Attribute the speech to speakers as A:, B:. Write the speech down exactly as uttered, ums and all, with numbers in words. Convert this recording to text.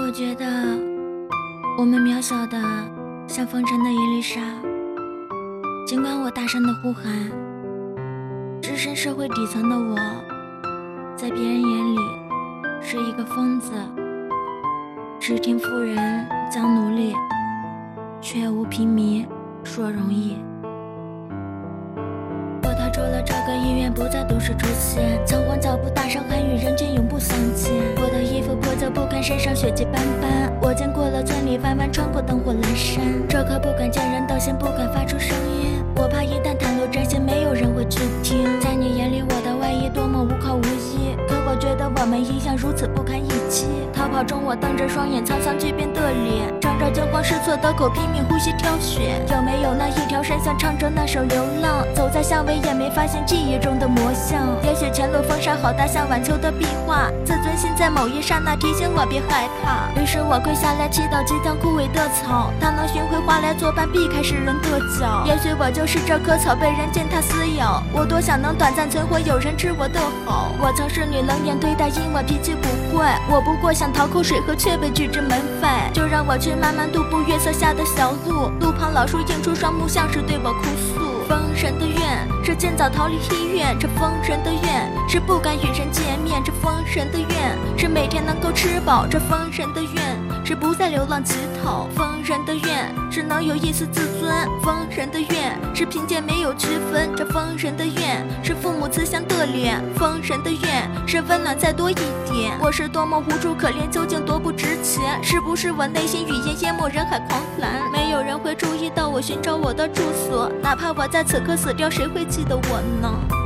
A: 我觉得我们渺小的像风尘的一粒沙，尽管我大声的呼喊，置身社会底层的我，在别人眼里是一个疯子，只听富人讲努力，却无平民说容易。我踏出了这个医院，不再都市出现，仓皇脚步，大声喊与人群永不相见。我的衣服破旧不堪，身上血迹斑斑，我见过了村里弯弯，穿过灯火阑珊，这颗不敢见人的心，不敢发出声音，我怕一旦袒露真心，没有人会去听。在你眼里我的外衣多么无靠无依，可我觉得我们一样如此不堪一击。逃跑中我瞪着双眼，沧桑巨变的脸，张着惊慌失措的口，拼命呼吸挑选，有没有那一条神像唱着那首流浪，走在巷尾也没发现记忆中的模样。也许前路风沙好大，像晚秋的壁画，自尊心在某一刹那提醒我别害怕。于是我跪下来祈祷即将枯萎的草，它能寻回花来作伴，避开世人的脚。也许我就是这棵草，被人践踏撕咬，我多想能短暂存活，有人知我的好。我曾是女冷眼对待，因我脾气不坏，我不过想讨口水喝，却被拒之门外。就让我去慢慢踱步月色下的小路，路旁老树映出双目，像是对我哭诉。疯人的愿是尽早逃离医院，这疯人的愿是不敢与人见面，这疯人的愿是每天能够吃饱，这疯人的愿是不再流浪乞讨，疯人的愿是能有一丝自尊，疯人的愿是贫贱没有区分，这疯人的愿是父母慈祥的脸，疯人的愿是温暖再多一点。我是多么无助可怜，究竟多不值钱？是不是我内心语言淹没人海狂澜？没有人会注意到我寻找我的住所，哪怕我在此刻死掉，谁会记得我呢？